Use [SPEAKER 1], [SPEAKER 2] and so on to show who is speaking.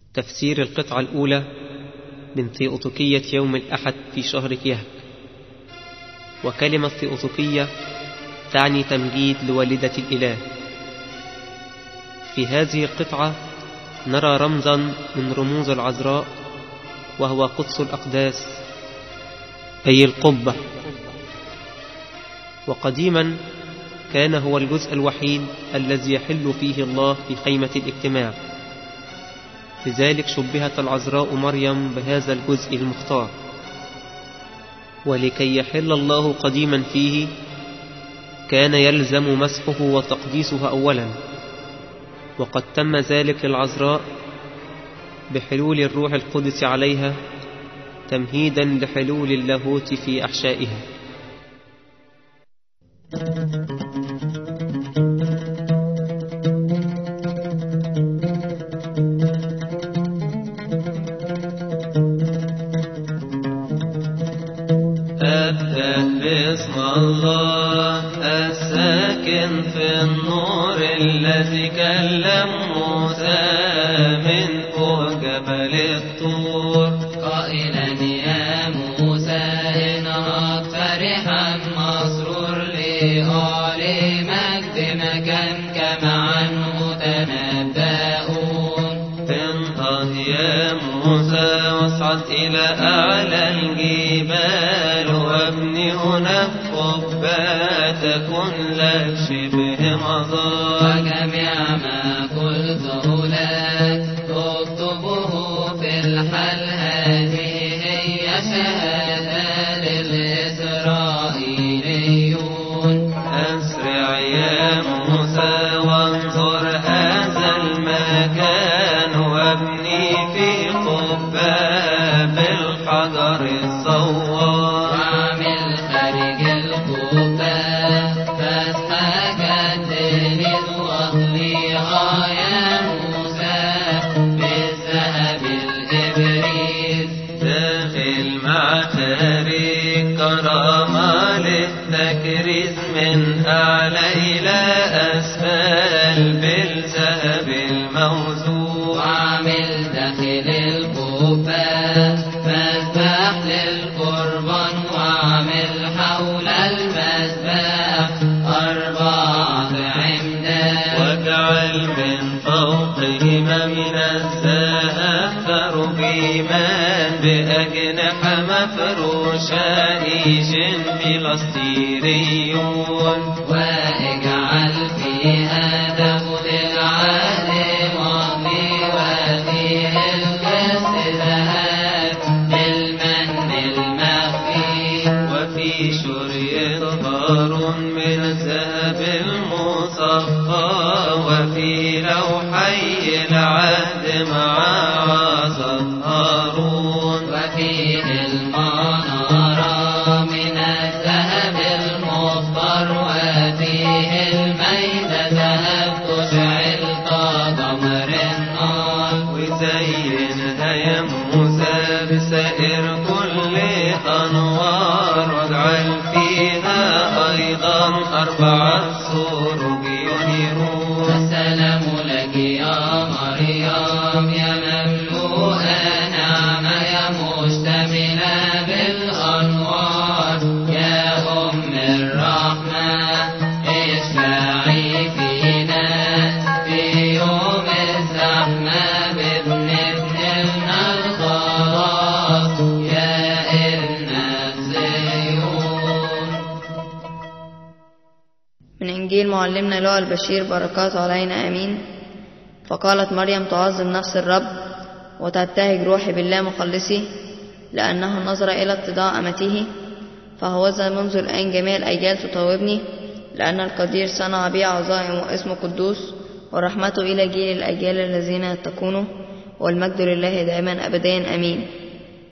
[SPEAKER 1] تفسير القطعة الأولى من ثيوطوكية يوم الأحد في شهر كيهك. وكلمة ثيوطوكية تعني تمجيد لوالدة الإله. في هذه القطعة نرى رمزا من رموز العذراء، وهو قدس الأقداس أي القبة. وقديما كان هو الجزء الوحيد الذي يحل فيه الله في خيمة الاجتماع، لذلك شبهت العذراء مريم بهذا الجزء المختار. ولكي يحل الله قديما فيه كان يلزم مسحه وتقديسه أولا، وقد تم ذلك للعذراء بحلول الروح القدس عليها تمهيدا لحلول اللاهوت في أحشائها.
[SPEAKER 2] أبدأ باسم الله الساكن في النور الذي كلم موسى من فوق جبل الطور،
[SPEAKER 3] قائلا يا موسى إنك فرحا مسرور لأعلي مجد مكانك معا متنبأون.
[SPEAKER 2] انهض يا موسى واصعد إلى أعلى الجبال وابني هناك قبة تكن لك شبه مظار،
[SPEAKER 3] وجميع ما قلته لك اكتبه في الحل. هذه هي شهادة للإسرائيليون.
[SPEAKER 2] أسرع يا موسى وانظر هذا المكان وابني في قبة بالحجر الصوار،
[SPEAKER 3] واعمل خارج القبة فتحة كالدليل واخليها يا موسى بالذهب الإبريز.
[SPEAKER 2] داخل مع تاريخ كرامة للتكريس من أعلى إلى أسفل بالذهب الموزون،
[SPEAKER 3] واعمل داخل القبة مذبح للقربان، واعمل حول المذبح 4 عمدان،
[SPEAKER 2] واجعل من فوقهما من الذهب كروبيمان بأجنحة مفروشة إيش فلسطينيون،
[SPEAKER 3] واجعل فيها تابوت العهد ماضي وفيه القسط ذهب بالمن المخفي،
[SPEAKER 2] وفي شريط غار من الذهب المصفى، وفي لوحي العهد مع عصا هارون،
[SPEAKER 3] وفيه المنارة من الذهب المختار، وفيه الميدة ذهب تشعل كقمر النار.
[SPEAKER 2] وزينها يا موسى بسائر كل أنوار، واجعل فيها أيضا 4 سروج ينيرون.
[SPEAKER 3] السلام لك يا مريم يا مملوءة نعمة يا مشتملة بالأنوار، يا أم الرحمة اشفعي فينا في يوم الزحمة بابن ابننا الخلاص يا ابن صهيون.
[SPEAKER 4] من إنجيل معلمنا لوقا البشير بركاته علينا آمين. فقالت مريم تعظم نفس الرب وتبتهج روحي بالله مخلصي، لأنه نظر إلى اتضاع أمته. فهوذا منذ الآن جميع الأجيال تطاوبني، لأن القدير صنع بي عظائم واسمه قدوس، ورحمته إلى جيل الأجيال الذين يتقونه، والمجد لله دائما أبديا آمين.